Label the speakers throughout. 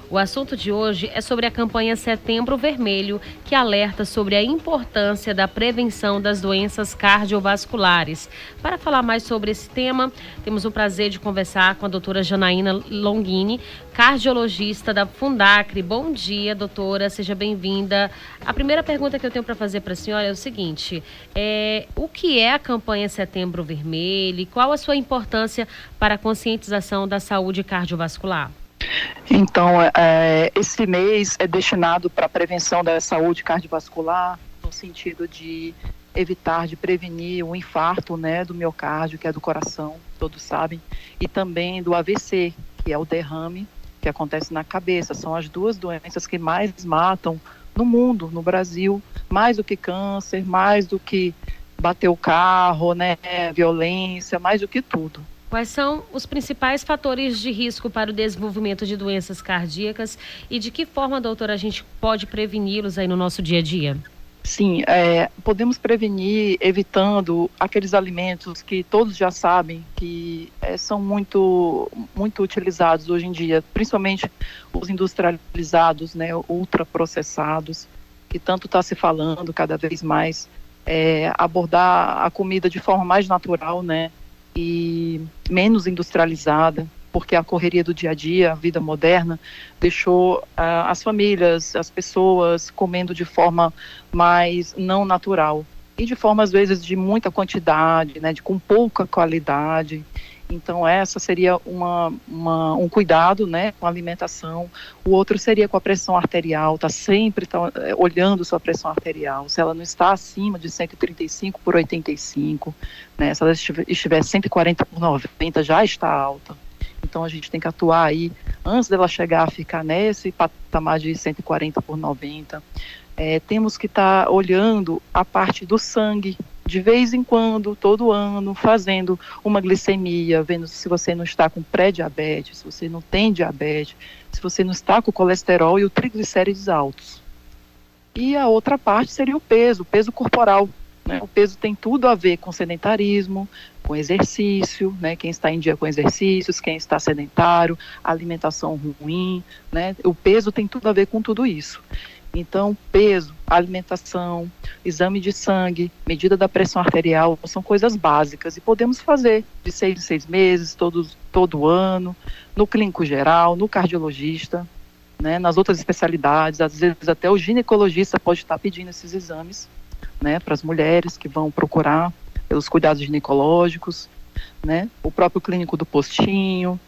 Speaker 1: O assunto de hoje é sobre a campanha Setembro Vermelho, que alerta sobre a importância da prevenção das doenças cardiovasculares. Para falar mais sobre esse tema, temos o prazer de conversar com a doutora Janaína Longini, cardiologista da Fundacre. Bom dia, doutora, seja bem-vinda. A primeira pergunta que eu tenho para fazer para a senhora é o seguinte: o que é a campanha Setembro Vermelho e qual a sua importância para a conscientização da saúde cardiovascular?
Speaker 2: Então, esse mês é destinado para a prevenção da saúde cardiovascular, no sentido de evitar, de prevenir o infarto, né, do miocárdio, que é do coração, todos sabem, e também do AVC, que é o derrame que acontece na cabeça. São as duas doenças que mais matam no mundo, no Brasil, mais do que câncer, mais do que bater o carro, né, violência, mais do que tudo.
Speaker 1: Quais são os principais fatores de risco para o desenvolvimento de doenças cardíacas e de que forma, doutora, a gente pode preveni-los aí no nosso dia a dia?
Speaker 2: Sim, podemos prevenir evitando aqueles alimentos que todos já sabem que são muito utilizados hoje em dia, principalmente os industrializados, né, ultraprocessados, que tanto está se falando cada vez mais, abordar a comida de forma mais natural, né, e menos industrializada, porque a correria do dia a dia, a vida moderna, deixou as famílias, as pessoas comendo de forma mais não natural e de forma às vezes de muita quantidade, né, com pouca qualidade. Então essa seria um cuidado, né, com a alimentação. O outro seria com a pressão arterial, sempre olhando sua pressão arterial. Se ela não está acima de 135/85, né, se ela estiver 140/90, já está alta. Então a gente tem que atuar aí antes dela chegar a ficar nesse patamar de 140/90. Temos que estar olhando a parte do sangue, de vez em quando, todo ano, fazendo uma glicemia, vendo se você não está com pré-diabetes, se você não tem diabetes, se você não está com o colesterol e o triglicérides altos. E a outra parte seria o peso corporal, né? O peso tem tudo a ver com sedentarismo, com exercício, né? Quem está em dia com exercícios, quem está sedentário, alimentação ruim, né? O peso tem tudo a ver com tudo isso. Então, peso, alimentação, exame de sangue, medida da pressão arterial, são coisas básicas e podemos fazer de 6 em 6 meses, todo ano, no clínico geral, no cardiologista, né, nas outras especialidades. Às vezes até o ginecologista pode estar pedindo esses exames, né, para as mulheres que vão procurar pelos cuidados ginecológicos, né, o próprio clínico do postinho,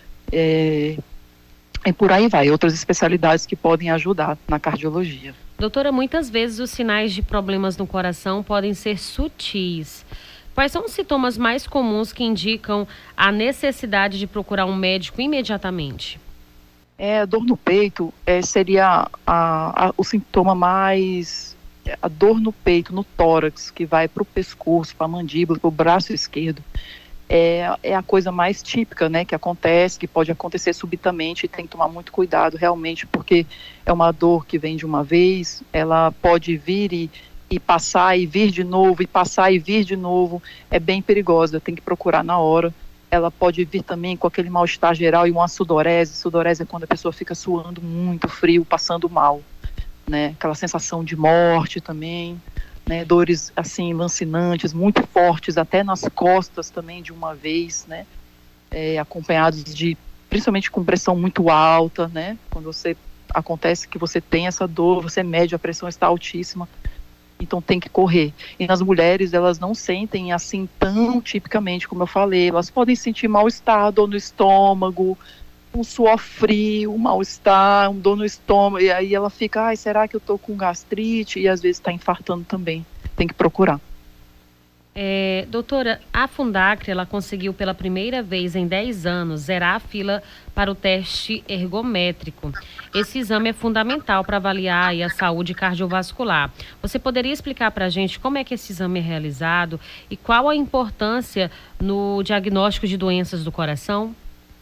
Speaker 2: e por aí vai, outras especialidades que podem ajudar na cardiologia.
Speaker 1: Doutora, muitas vezes os sinais de problemas no coração podem ser sutis. Quais são os sintomas mais comuns que indicam a necessidade de procurar um médico imediatamente?
Speaker 2: A dor no peito seria o sintoma mais... A dor no peito, no tórax, que vai para o pescoço, para a mandíbula, para o braço esquerdo. É a coisa mais típica, né, que acontece, que pode acontecer subitamente e tem que tomar muito cuidado realmente, porque é uma dor que vem de uma vez, ela pode vir e passar e vir de novo, e passar e vir de novo, é bem perigosa, tem que procurar na hora. Ela pode vir também com aquele mal-estar geral e uma sudorese. Sudorese é quando a pessoa fica suando muito, frio, passando mal, né, aquela sensação de morte também. Né, dores assim lancinantes, muito fortes, até nas costas também de uma vez, né, acompanhados de, principalmente com pressão muito alta, né, quando acontece que você tem essa dor, você mede, a pressão está altíssima, então tem que correr. E nas mulheres, elas não sentem assim tão tipicamente, como eu falei, elas podem sentir mal-estar, dor no estômago, um suor frio, um mal-estar, um dor no estômago, e aí ela fica, será que eu estou com gastrite? E às vezes está infartando também, tem que procurar.
Speaker 1: Doutora, a Fundacre, ela conseguiu pela primeira vez em 10 anos zerar a fila para o teste ergométrico. Esse exame é fundamental para avaliar aí a saúde cardiovascular. Você poderia explicar para a gente como é que esse exame é realizado e qual a importância no diagnóstico de doenças do coração?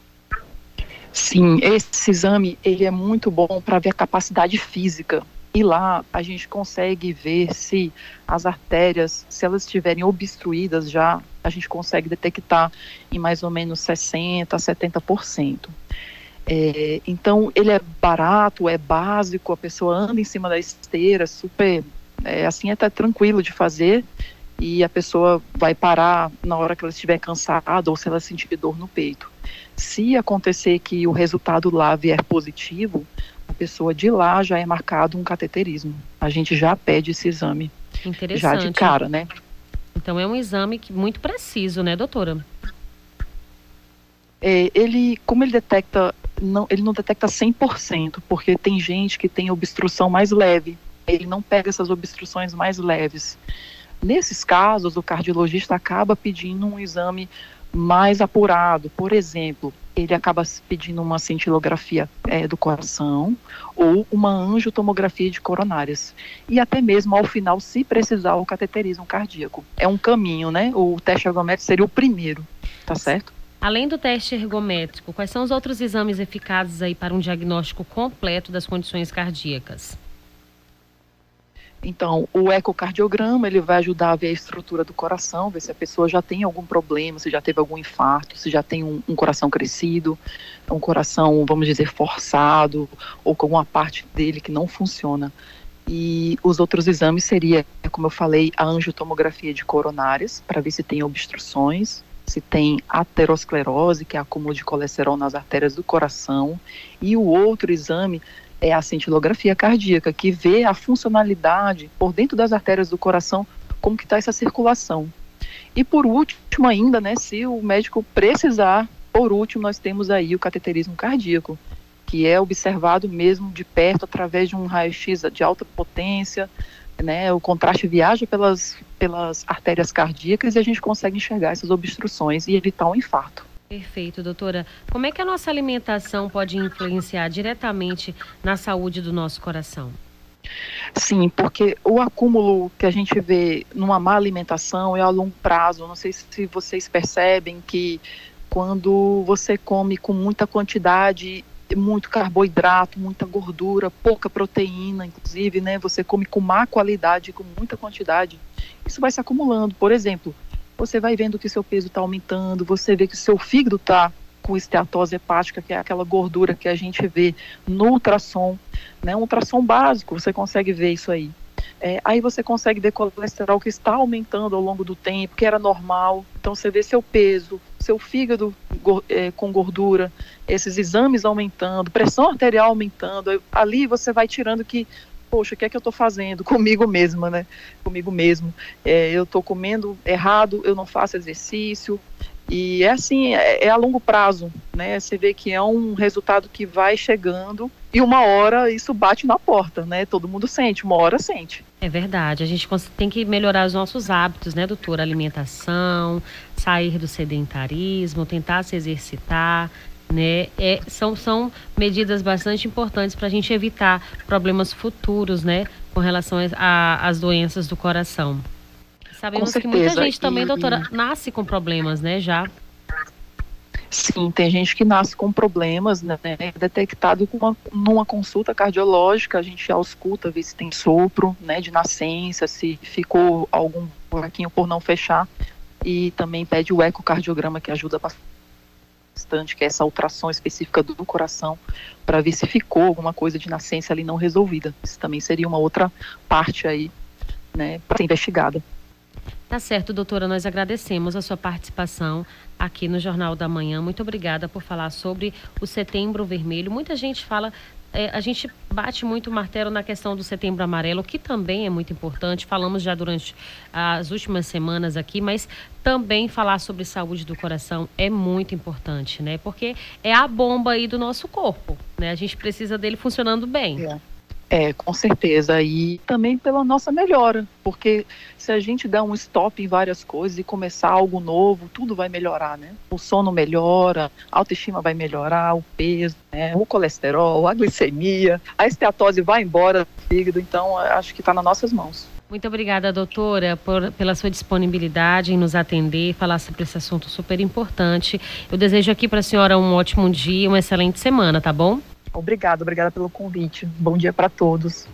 Speaker 2: Sim, esse exame ele é muito bom para ver a capacidade física. E lá a gente consegue ver se as artérias, se elas estiverem obstruídas já, a gente consegue detectar em mais ou menos 60% a 70%. Então, ele é barato, é básico, a pessoa anda em cima da esteira, super, assim, até tranquilo de fazer, e a pessoa vai parar na hora que ela estiver cansada ou se ela sentir dor no peito. Se acontecer que o resultado lá vier positivo, a pessoa de lá já é marcado um cateterismo. A gente já pede esse exame, já de cara, né?
Speaker 1: Então é um exame muito preciso, né, doutora?
Speaker 2: Como ele detecta, ele não detecta 100%, porque tem gente que tem obstrução mais leve, ele não pega essas obstruções mais leves. Nesses casos, o cardiologista acaba pedindo um exame mais apurado. Por exemplo, ele acaba pedindo uma cintilografia do coração ou uma angiotomografia de coronárias. E até mesmo, ao final, se precisar, o cateterismo cardíaco. É um caminho, né? O teste ergométrico seria o primeiro, tá certo?
Speaker 1: Além do teste ergométrico, quais são os outros exames eficazes aí para um diagnóstico completo das condições cardíacas?
Speaker 2: Então, o ecocardiograma, ele vai ajudar a ver a estrutura do coração, ver se a pessoa já tem algum problema, se já teve algum infarto, se já tem um coração crescido, um coração, vamos dizer, forçado, ou com alguma parte dele que não funciona. E os outros exames seria, como eu falei, a angiotomografia de coronárias, para ver se tem obstruções, se tem aterosclerose, que é acúmulo de colesterol nas artérias do coração, e o outro exame é a cintilografia cardíaca, que vê a funcionalidade por dentro das artérias do coração, como que está essa circulação. E por último ainda, né, se o médico precisar, por último nós temos aí o cateterismo cardíaco, que é observado mesmo de perto através de um raio-x de alta potência, né, o contraste viaja pelas artérias cardíacas e a gente consegue enxergar essas obstruções e evitar um infarto.
Speaker 1: Perfeito, doutora. Como é que a nossa alimentação pode influenciar diretamente na saúde do nosso coração?
Speaker 2: Sim, porque o acúmulo que a gente vê numa má alimentação é a longo prazo. Não sei se vocês percebem que quando você come com muita quantidade, muito carboidrato, muita gordura, pouca proteína, inclusive, né? Você come com má qualidade, com muita quantidade, isso vai se acumulando. Por exemplo, você vai vendo que seu peso está aumentando, você vê que seu fígado está com esteatose hepática, que é aquela gordura que a gente vê no ultrassom, né? Um ultrassom básico, você consegue ver isso aí. Aí você consegue ver colesterol que está aumentando ao longo do tempo, que era normal. Então você vê seu peso, seu fígado com gordura, esses exames aumentando, pressão arterial aumentando. Ali você vai tirando que, poxa, o que é que eu estou fazendo comigo mesma, né? Comigo mesmo. Eu estou comendo errado, eu não faço exercício. E é assim, é a longo prazo, né? Você vê que é um resultado que vai chegando e uma hora isso bate na porta, né? Todo mundo sente, uma hora sente.
Speaker 1: É verdade, a gente tem que melhorar os nossos hábitos, né, doutora? Alimentação, sair do sedentarismo, tentar se exercitar, né? São medidas bastante importantes para a gente evitar problemas futuros, né, com relação às doenças do coração. Sabemos que muita gente também, doutora, nasce com problemas, né, já.
Speaker 2: Sim, tem gente que nasce com problemas, né, detectado numa consulta cardiológica, a gente ausculta, vê se tem sopro, né, de nascença, se ficou algum buraquinho por não fechar, e também pede o ecocardiograma, que ajuda bastante, que é essa ultrassom específica do coração, para ver se ficou alguma coisa de nascença ali não resolvida. Isso também seria uma outra parte aí, né, para ser investigada.
Speaker 1: Tá certo, doutora, nós agradecemos a sua participação aqui no Jornal da Manhã. Muito obrigada por falar sobre o Setembro Vermelho. Muita gente fala, a gente bate muito o martelo na questão do Setembro Amarelo, que também é muito importante. Falamos já durante as últimas semanas aqui, mas também falar sobre saúde do coração é muito importante, né? Porque é a bomba aí do nosso corpo, né? A gente precisa dele funcionando bem.
Speaker 2: Com certeza, e também pela nossa melhora, porque se a gente der um stop em várias coisas e começar algo novo, tudo vai melhorar, né? O sono melhora, a autoestima vai melhorar, o peso, né? O colesterol, a glicemia, a esteatose vai embora do fígado, então acho que está nas nossas mãos.
Speaker 1: Muito obrigada, doutora, pela sua disponibilidade em nos atender e falar sobre esse assunto super importante. Eu desejo aqui para a senhora um ótimo dia, uma excelente semana, tá bom?
Speaker 2: Obrigada pelo convite. Bom dia para todos.